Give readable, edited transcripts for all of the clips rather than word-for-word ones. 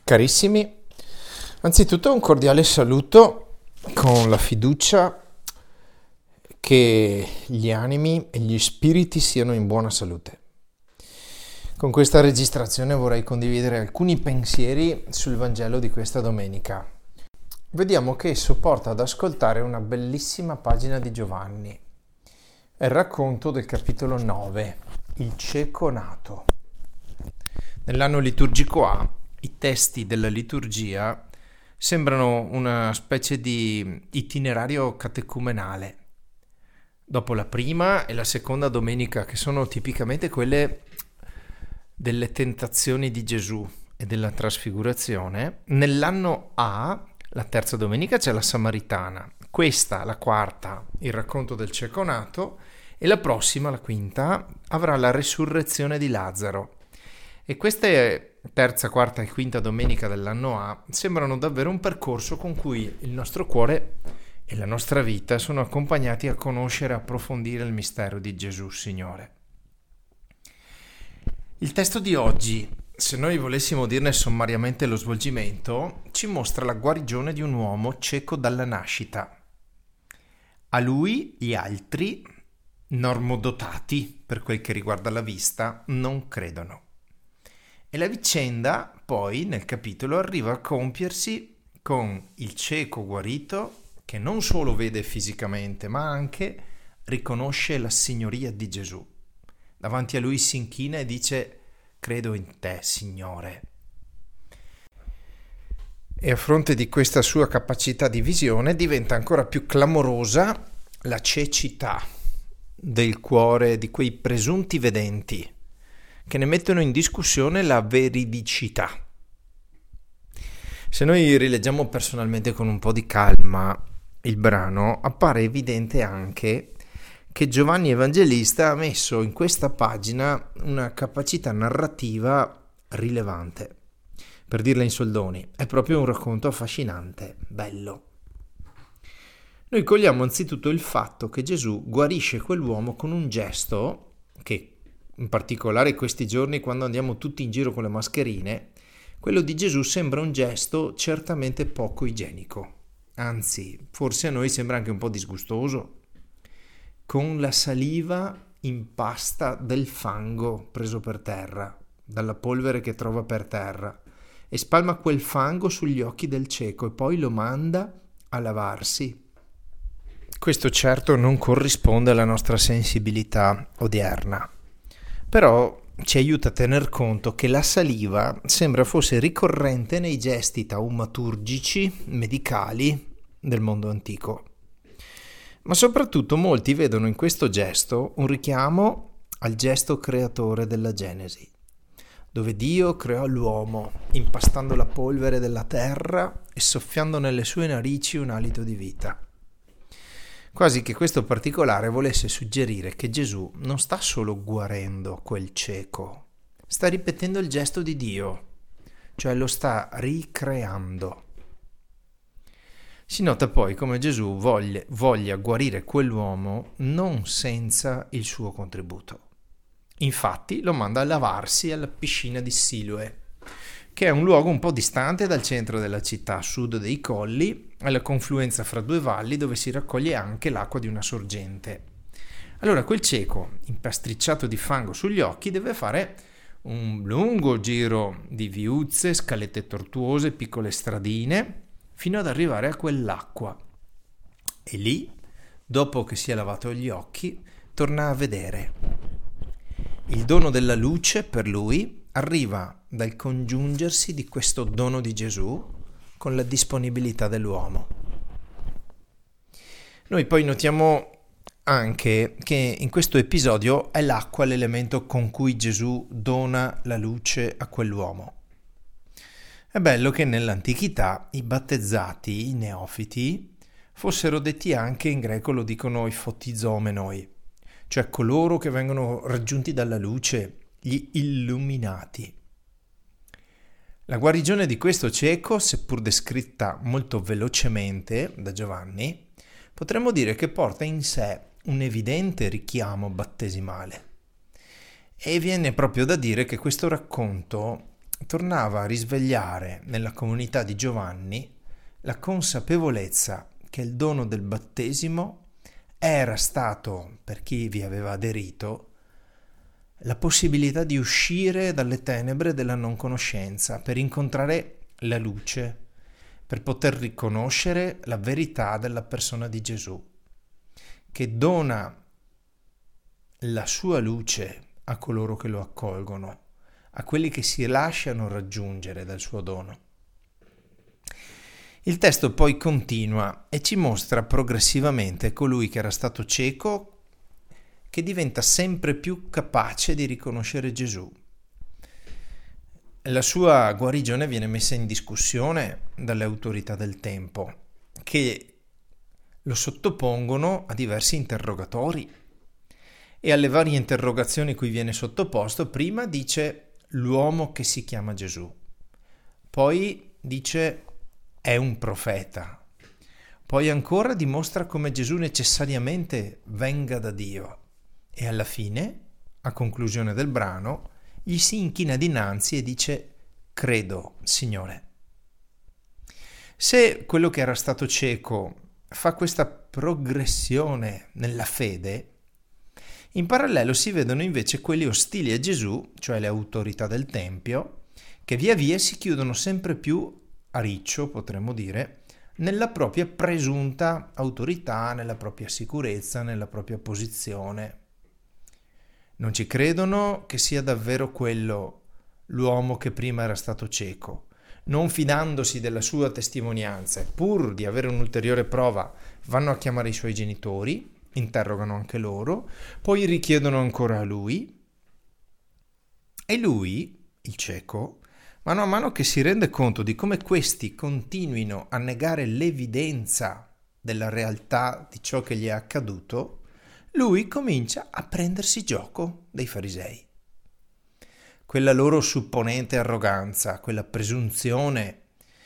Carissimi, anzitutto un cordiale saluto con la fiducia che gli animi e gli spiriti siano in buona salute. Con questa registrazione vorrei condividere alcuni pensieri sul Vangelo di questa domenica. Vediamo che esso porta ad ascoltare una bellissima pagina di Giovanni. È il racconto del capitolo 9, il cieco nato. Nell'anno liturgico A, i testi della liturgia sembrano una specie di itinerario catecumenale. Dopo la prima e la seconda domenica, che sono tipicamente quelle delle tentazioni di Gesù e della trasfigurazione, nell'anno A, la terza domenica, c'è la Samaritana. Questa, la quarta, il racconto del cieco nato, e la prossima, la quinta, avrà la resurrezione di Lazzaro. E queste terza, quarta e quinta domenica dell'anno A sembrano davvero un percorso con cui il nostro cuore e la nostra vita sono accompagnati a conoscere e approfondire il mistero di Gesù Signore. Il testo di oggi, se noi volessimo dirne sommariamente lo svolgimento, ci mostra la guarigione di un uomo cieco dalla nascita. A lui gli altri, normodotati per quel che riguarda la vista, non credono. E la vicenda poi nel capitolo arriva a compiersi con il cieco guarito che non solo vede fisicamente ma anche riconosce la signoria di Gesù. Davanti a lui si inchina e dice: credo in te, Signore. E a fronte di questa sua capacità di visione diventa ancora più clamorosa la cecità del cuore di quei presunti vedenti che ne mettono in discussione la veridicità. Se noi rileggiamo personalmente con un po' di calma il brano, appare evidente anche che Giovanni Evangelista ha messo in questa pagina una capacità narrativa rilevante. Per dirla in soldoni, è proprio un racconto affascinante, bello. Noi cogliamo anzitutto il fatto che Gesù guarisce quell'uomo con un gesto che, in particolare questi giorni quando andiamo tutti in giro con le mascherine, quello di Gesù sembra un gesto certamente poco igienico. Anzi, forse a noi sembra anche un po' disgustoso. Con la saliva impasta del fango preso per terra, dalla polvere che trova per terra, e spalma quel fango sugli occhi del cieco e poi lo manda a lavarsi. Questo certo non corrisponde alla nostra sensibilità odierna. Però ci aiuta a tener conto che la saliva sembra fosse ricorrente nei gesti taumaturgici, medicali del mondo antico. Ma soprattutto molti vedono in questo gesto un richiamo al gesto creatore della Genesi, dove Dio creò l'uomo impastando la polvere della terra e soffiando nelle sue narici un alito di vita. Quasi che questo particolare volesse suggerire che Gesù non sta solo guarendo quel cieco, sta ripetendo il gesto di Dio, cioè lo sta ricreando. Si nota poi come Gesù voglia guarire quell'uomo non senza il suo contributo. Infatti lo manda a lavarsi alla piscina di Siloe, che è un luogo un po' distante dal centro della città, a sud dei colli, alla confluenza fra due valli dove si raccoglie anche l'acqua di una sorgente. Allora quel cieco, impastricciato di fango sugli occhi, deve fare un lungo giro di viuzze, scalette tortuose, piccole stradine, fino ad arrivare a quell'acqua. E lì, dopo che si è lavato gli occhi, torna a vedere. Il dono della luce per lui arriva dal congiungersi di questo dono di Gesù con la disponibilità dell'uomo. Noi poi notiamo anche che in questo episodio è l'acqua l'elemento con cui Gesù dona la luce a quell'uomo. È bello che nell'antichità i battezzati, i neofiti, fossero detti anche, in greco lo dicono i fotizomenoi, cioè coloro che vengono raggiunti dalla luce, gli illuminati. La guarigione di questo cieco, seppur descritta molto velocemente da Giovanni, potremmo dire che porta in sé un evidente richiamo battesimale. E viene proprio da dire che questo racconto tornava a risvegliare nella comunità di Giovanni la consapevolezza che il dono del battesimo era stato, per chi vi aveva aderito, la possibilità di uscire dalle tenebre della non conoscenza per incontrare la luce, per poter riconoscere la verità della persona di Gesù, che dona la sua luce a coloro che lo accolgono, a quelli che si lasciano raggiungere dal suo dono. Il testo poi continua e ci mostra progressivamente colui che era stato cieco che diventa sempre più capace di riconoscere Gesù. La sua guarigione viene messa in discussione dalle autorità del tempo, che lo sottopongono a diversi interrogatori. E alle varie interrogazioni cui viene sottoposto, prima dice l'uomo che si chiama Gesù, poi dice è un profeta, poi ancora dimostra come Gesù necessariamente venga da Dio e alla fine, a conclusione del brano, gli si inchina dinanzi e dice credo, Signore. Se quello che era stato cieco fa questa progressione nella fede, in parallelo si vedono invece quelli ostili a Gesù, cioè le autorità del Tempio, che via via si chiudono sempre più a riccio, potremmo dire, nella propria presunta autorità, nella propria sicurezza, nella propria posizione. Non ci credono che sia davvero quello l'uomo che prima era stato cieco. Non fidandosi della sua testimonianza, pur di avere un'ulteriore prova, vanno a chiamare i suoi genitori, interrogano anche loro, poi richiedono ancora a lui, e lui, il cieco, mano a mano che si rende conto di come questi continuino a negare l'evidenza della realtà di ciò che gli è accaduto, lui comincia a prendersi gioco dei farisei. Quella loro supponente arroganza, quella presunzione,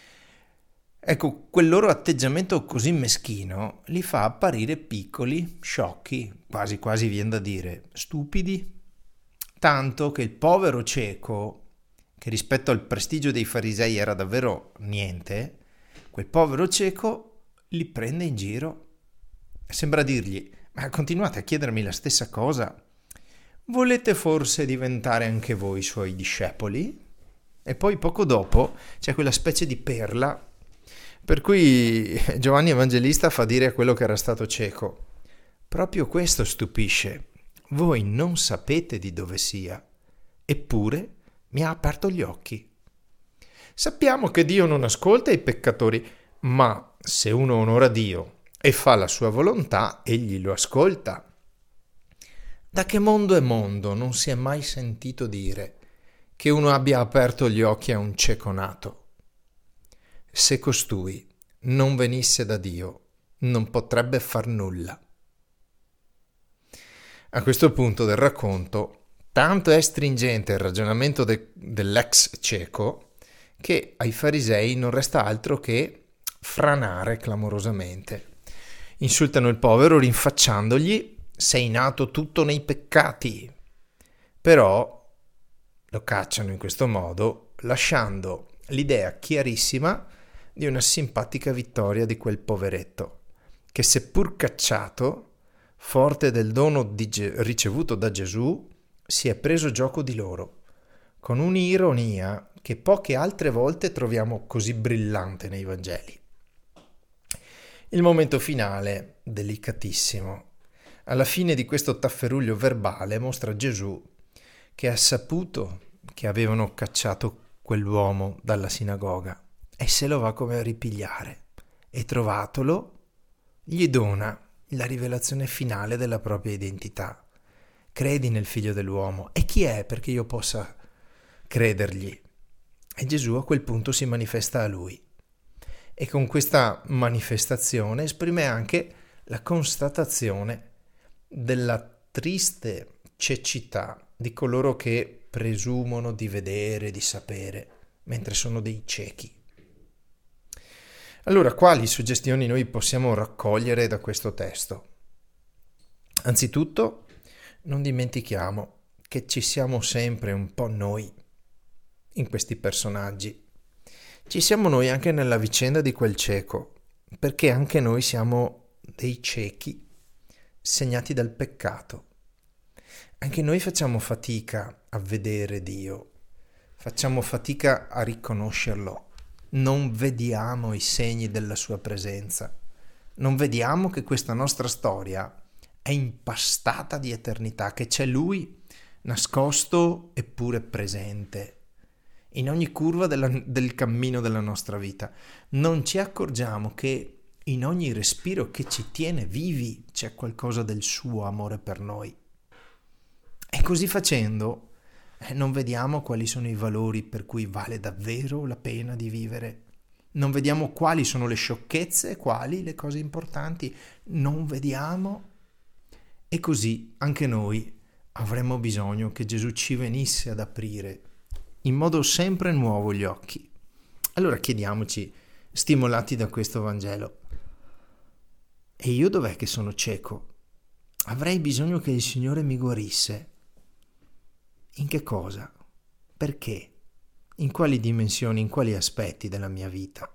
ecco, quel loro atteggiamento così meschino li fa apparire piccoli, sciocchi, quasi quasi viene da dire stupidi, tanto che il povero cieco, che rispetto al prestigio dei farisei era davvero niente, quel povero cieco li prende in giro. Sembra dirgli: ma continuate a chiedermi la stessa cosa? Volete forse diventare anche voi suoi discepoli? E poi poco dopo c'è quella specie di perla per cui Giovanni Evangelista fa dire a quello che era stato cieco: proprio questo stupisce, voi non sapete di dove sia, eppure mi ha aperto gli occhi. Sappiamo che Dio non ascolta i peccatori, ma se uno onora Dio e fa la sua volontà, egli lo ascolta. Da che mondo è mondo non si è mai sentito dire che uno abbia aperto gli occhi a un cieco nato. Se costui non venisse da Dio, non potrebbe far nulla. A questo punto del racconto, tanto è stringente il ragionamento dell'ex cieco che ai farisei non resta altro che franare clamorosamente. Insultano il povero rinfacciandogli: sei nato tutto nei peccati. Però lo cacciano in questo modo, lasciando l'idea chiarissima di una simpatica vittoria di quel poveretto, che seppur cacciato, forte del dono ricevuto da Gesù, si è preso gioco di loro, con un'ironia che poche altre volte troviamo così brillante nei Vangeli. Il momento finale, delicatissimo. Alla fine di questo tafferuglio verbale mostra Gesù che ha saputo che avevano cacciato quell'uomo dalla sinagoga e se lo va come a ripigliare, e trovatolo gli dona la rivelazione finale della propria identità. Credi nel Figlio dell'uomo. E chi è perché io possa credergli? E Gesù a quel punto si manifesta a lui. E con questa manifestazione esprime anche la constatazione della triste cecità di coloro che presumono di vedere, di sapere, mentre sono dei ciechi. Allora, quali suggestioni noi possiamo raccogliere da questo testo? Anzitutto, non dimentichiamo che ci siamo sempre un po' noi. in questi personaggi. Ci siamo noi anche nella vicenda di quel cieco, perché anche noi siamo dei ciechi segnati dal peccato. Anche noi facciamo fatica a vedere Dio, facciamo fatica a riconoscerlo, non vediamo i segni della sua presenza, non vediamo che questa nostra storia è impastata di eternità, che c'è Lui nascosto eppure presente in ogni curva del cammino della nostra vita. Non ci accorgiamo che in ogni respiro che ci tiene vivi c'è qualcosa del suo amore per noi. E così facendo non vediamo quali sono i valori per cui vale davvero la pena di vivere. Non vediamo quali sono le sciocchezze e quali le cose importanti. Non vediamo. E così anche noi avremmo bisogno che Gesù ci venisse ad aprire in modo sempre nuovo gli occhi. Allora chiediamoci, stimolati da questo Vangelo: e io dov'è che sono cieco? Avrei bisogno che il Signore mi guarisse. In che cosa? Perché? In quali dimensioni, in quali aspetti della mia vita?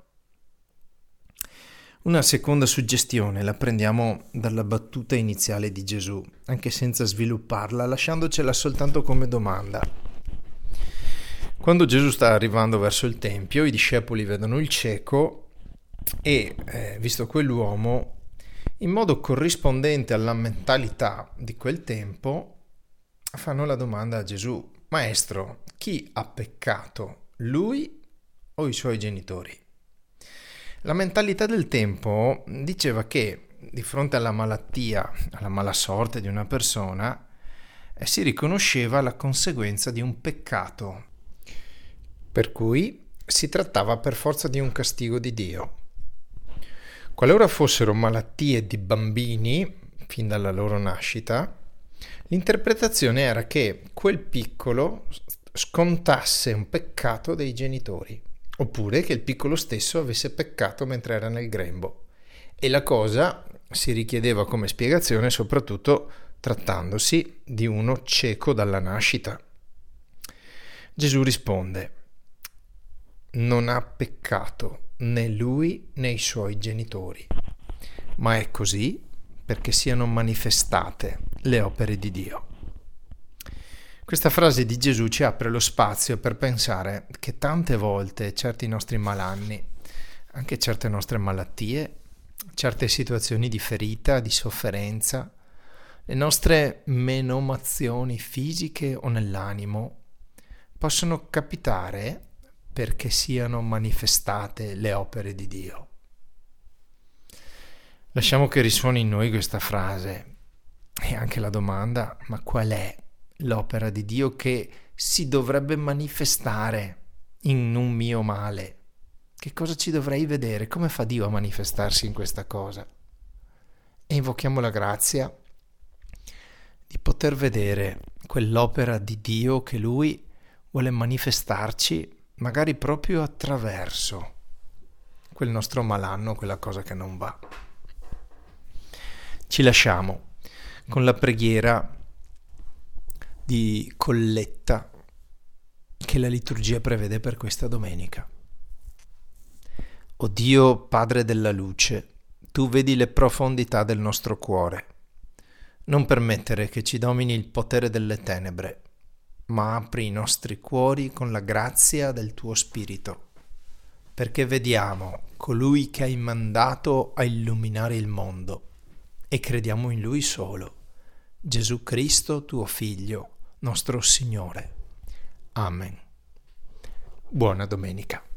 Una seconda suggestione la prendiamo dalla battuta iniziale di Gesù, anche senza svilupparla, lasciandocela soltanto come domanda. Quando Gesù sta arrivando verso il Tempio, i discepoli vedono il cieco e, visto quell'uomo, in modo corrispondente alla mentalità di quel tempo, fanno la domanda a Gesù: Maestro, chi ha peccato, lui o i suoi genitori? La mentalità del tempo diceva che di fronte alla malattia, alla mala sorte di una persona, si riconosceva la conseguenza di un peccato, per cui si trattava per forza di un castigo di Dio. Qualora fossero malattie di bambini, fin dalla loro nascita, l'interpretazione era che quel piccolo scontasse un peccato dei genitori, oppure che il piccolo stesso avesse peccato mentre era nel grembo. E la cosa si richiedeva come spiegazione soprattutto trattandosi di uno cieco dalla nascita. Gesù risponde: non ha peccato né lui né i suoi genitori, ma è così perché siano manifestate le opere di Dio. Questa frase di Gesù ci apre lo spazio per pensare che tante volte certi nostri malanni, anche certe nostre malattie, certe situazioni di ferita, di sofferenza, le nostre menomazioni fisiche o nell'animo possono capitare perché siano manifestate le opere di Dio. Lasciamo che risuoni in noi questa frase e anche la domanda: ma qual è l'opera di Dio che si dovrebbe manifestare in un mio male? Che cosa ci dovrei vedere? Come fa Dio a manifestarsi in questa cosa? E invochiamo la grazia di poter vedere quell'opera di Dio che Lui vuole manifestarci, magari proprio attraverso quel nostro malanno, quella cosa che non va. Ci lasciamo con la preghiera di colletta che la liturgia prevede per questa domenica. O Dio, Padre della luce, tu vedi le profondità del nostro cuore. Non permettere che ci domini il potere delle tenebre, ma apri i nostri cuori con la grazia del tuo Spirito, perché vediamo colui che hai mandato a illuminare il mondo e crediamo in Lui solo, Gesù Cristo, tuo Figlio, nostro Signore. Amen. Buona domenica.